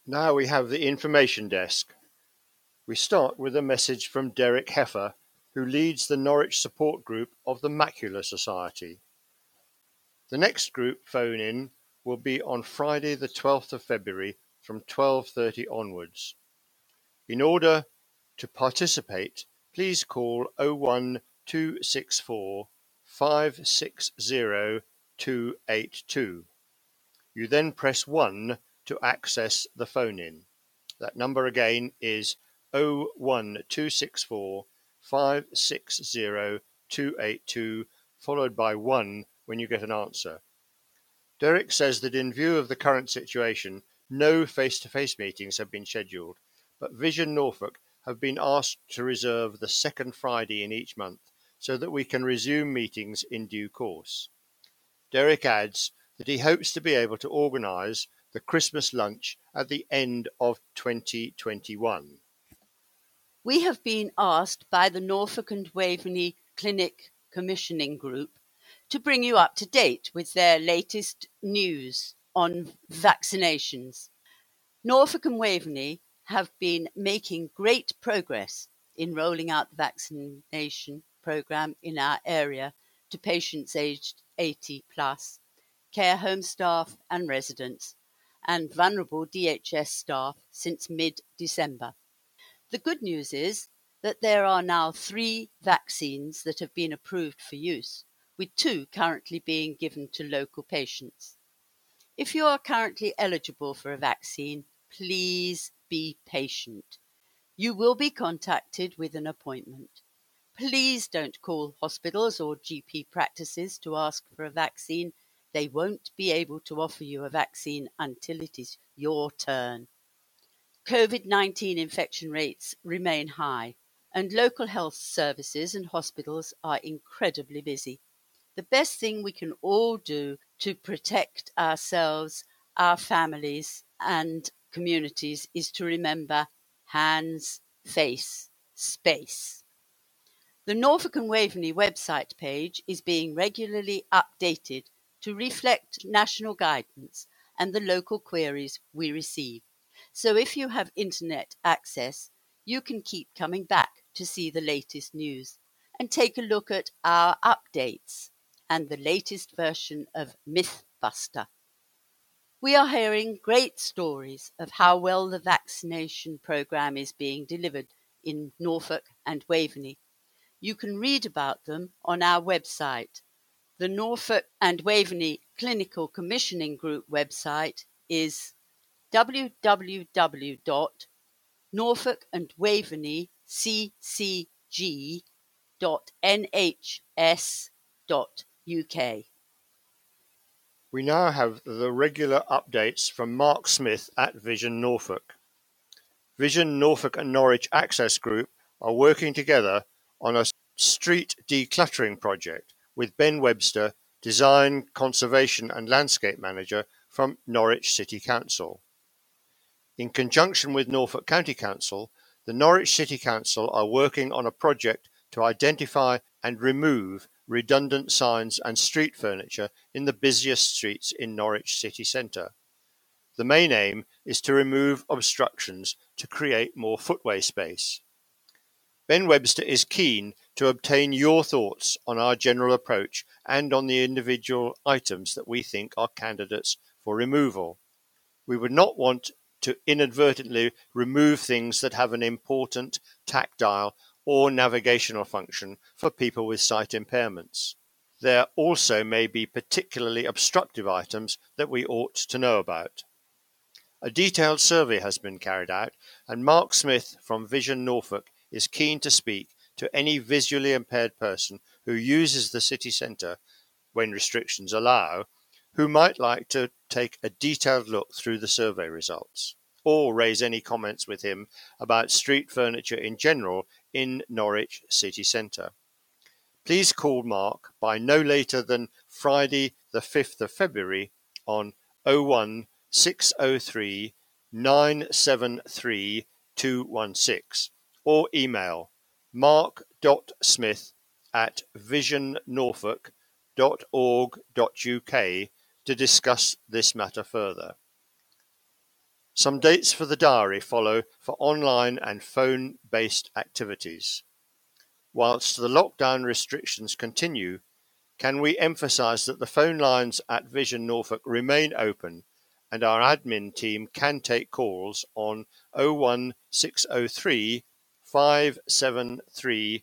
Now we have the information desk. We start with a message from Derek Heffer, who leads the Norwich support group of the Macular Society. The next group phone-in will be on Friday the 12th of February from 12:30 onwards. In order to participate, please call 01264 560 282. You then press 1 to access the phone-in. That number again is 01264 560 282, followed by 1 when you get an answer. Derek says that in view of the current situation, no face-to-face meetings have been scheduled, but Vision Norfolk have been asked to reserve the second Friday in each month so that we can resume meetings in due course. Derek adds that he hopes to be able to organise the Christmas lunch at the end of 2021. We have been asked by the Norfolk and Waveney Clinic Commissioning Group to bring you up to date with their latest news on vaccinations. Norfolk and Waveney have been making great progress in rolling out the vaccination programme in our area to patients aged 80 plus, care home staff and residents, and vulnerable DHS staff since mid-December. The good news is that there are now 3 vaccines that have been approved for use, with 2 currently being given to local patients. If you are currently eligible for a vaccine, please be patient. You will be contacted with an appointment. Please don't call hospitals or GP practices to ask for a vaccine. They won't be able to offer you a vaccine until it is your turn. COVID-19 infection rates remain high, and local health services and hospitals are incredibly busy. The best thing we can all do to protect ourselves, our families, and communities is to remember hands, face, space. The Norfolk and Waveney website page is being regularly updated to reflect national guidance and the local queries we receive. So if you have internet access, you can keep coming back to see the latest news and take a look at our updates and the latest version of Mythbuster. We are hearing great stories of how well the vaccination programme is being delivered in Norfolk and Waveney. You can read about them on our website. The Norfolk and Waveney Clinical Commissioning Group website is www.norfolkandwaveneyccg.nhs.uk. We now have the regular updates from Mark Smith at Vision Norfolk. Vision Norfolk and Norwich Access Group are working together on a street decluttering project with Ben Webster, Design, Conservation and Landscape Manager from Norwich City Council. In conjunction with Norfolk County Council, the Norwich City Council are working on a project to identify and remove redundant signs and street furniture in the busiest streets in Norwich city centre. The main aim is to remove obstructions to create more footway space. Ben Webster is keen to obtain your thoughts on our general approach and on the individual items that we think are candidates for removal. We would not want to inadvertently remove things that have an important tactile or navigational function for people with sight impairments. There also may be particularly obstructive items that we ought to know about. A detailed survey has been carried out, and Mark Smith from Vision Norfolk is keen to speak to any visually impaired person who uses the city centre, when restrictions allow, who might like to take a detailed look through the survey results, or raise any comments with him about street furniture in general in Norwich city centre. Please call Mark by no later than Friday the 5th of February on 01603 973 216 or email mark.smith@visionnorfolk.org.uk to discuss this matter further. Some dates for the diary follow for online and phone-based activities. Whilst the lockdown restrictions continue, can we emphasise that the phone lines at Vision Norfolk remain open and our admin team can take calls on 01603 573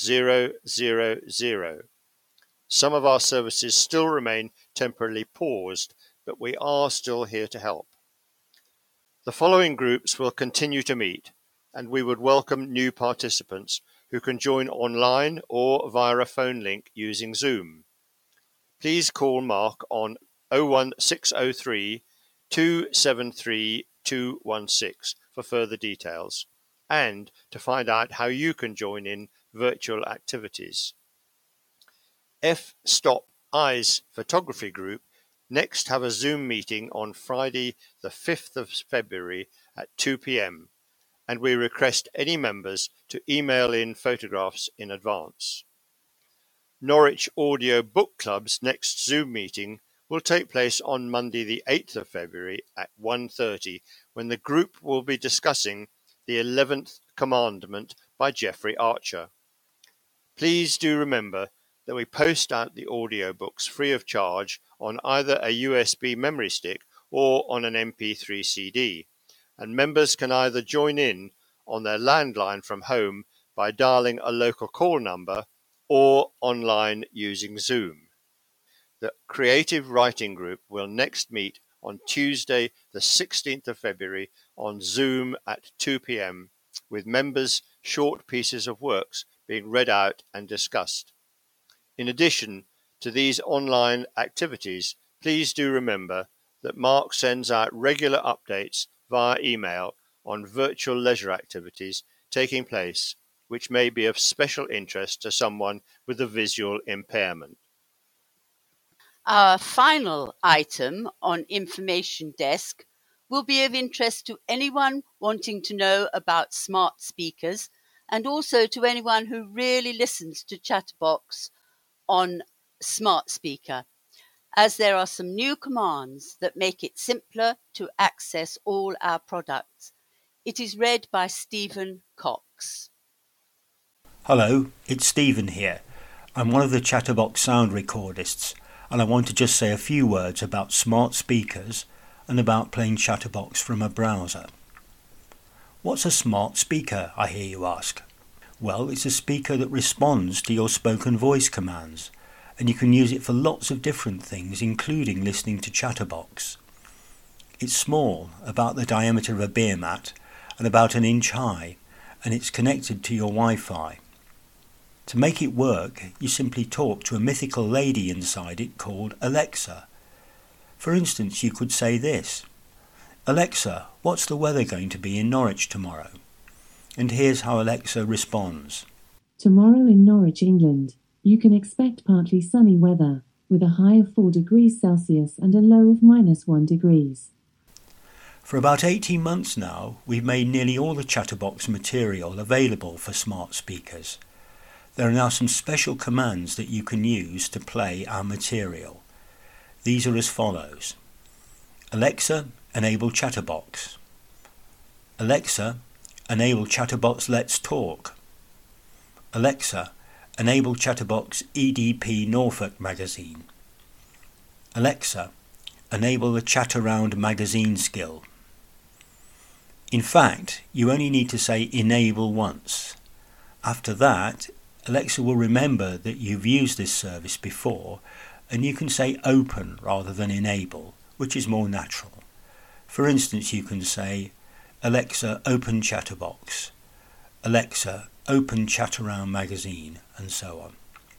000. Some of our services still remain temporarily paused, but we are still here to help. The following groups will continue to meet, and we would welcome new participants who can join online or via a phone link using Zoom. Please call Mark on 01603 273 216 for further details and to find out how you can join in virtual activities. F-Stop Eyes Photography Group next have a Zoom meeting on Friday the 5th of February at 2 p.m. and we request any members to email in photographs in advance. Norwich Audio Book Club's next Zoom meeting will take place on Monday the 8th of February at 1:30 when the group will be discussing the 11th Commandment by Jeffrey Archer. Please do remember that we post out the audiobooks free of charge on either a USB memory stick or on an MP3 CD, and members can either join in on their landline from home by dialing a local call number or online using Zoom. The Creative Writing Group will next meet on Tuesday the 16th of February on Zoom at 2 p.m. with members' short pieces of works being read out and discussed. In addition to these online activities, please do remember that Mark sends out regular updates via email on virtual leisure activities taking place, which may be of special interest to someone with a visual impairment. Our final item on Information Desk will be of interest to anyone wanting to know about smart speakers and also to anyone who really listens to Chatterbox on Smart Speaker, as there are some new commands that make it simpler to access all our products. It is read by Stephen Cox. Hello, it's Stephen here. I'm one of the Chatterbox sound recordists, and I want to just say a few words about smart speakers and about playing Chatterbox from a browser. What's a smart speaker, I hear you ask? Well, it's a speaker that responds to your spoken voice commands, and you can use it for lots of different things, including listening to Chatterbox. It's small, about the diameter of a beer mat, and about 1 inch high, and it's connected to your Wi-Fi. To make it work, you simply talk to a mythical lady inside it called Alexa. For instance, you could say this: Alexa, what's the weather going to be in Norwich tomorrow? And here's how Alexa responds. Tomorrow in Norwich, England, you can expect partly sunny weather, with a high of 4 degrees Celsius and a low of -1 degrees. For about 18 months now, we've made nearly all the Chatterbox material available for smart speakers. There are now some special commands that you can use to play our material. These are as follows. Alexa, enable Chatterbox. Alexa, enable Chatterbox Let's Talk. Alexa, enable Chatterbox EDP Norfolk magazine. Alexa, enable the Chat Around magazine skill. In fact, you only need to say enable once. After that, Alexa will remember that you've used this service before, and you can say open rather than enable, which is more natural. For instance, you can say, Alexa, open Chatterbox. Alexa, open Chat Around magazine, and so on.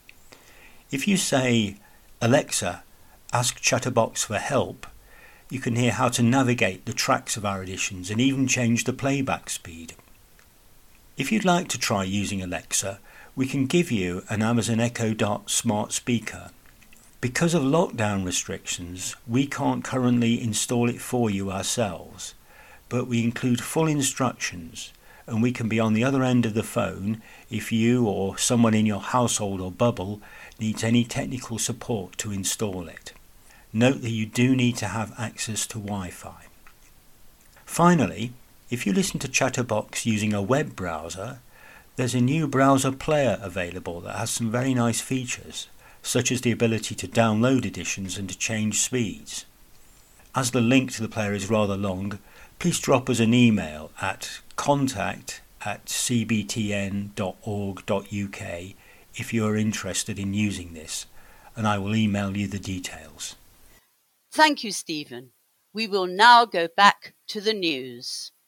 If you say, Alexa, ask Chatterbox for help, you can hear how to navigate the tracks of our editions and even change the playback speed. If you'd like to try using Alexa, we can give you an Amazon Echo Dot smart speaker. Because of lockdown restrictions, we can't currently install it for you ourselves, but we include full instructions, and we can be on the other end of the phone if you or someone in your household or bubble needs any technical support to install it. Note that you do need to have access to Wi-Fi. Finally, if you listen to Chatterbox using a web browser, there's a new browser player available that has some very nice features, such as the ability to download editions and to change speeds. As the link to the player is rather long, please drop us an email at contact@cbtn.org.uk if you are interested in using this, and I will email you the details. Thank you, Stephen. We will now go back to the news.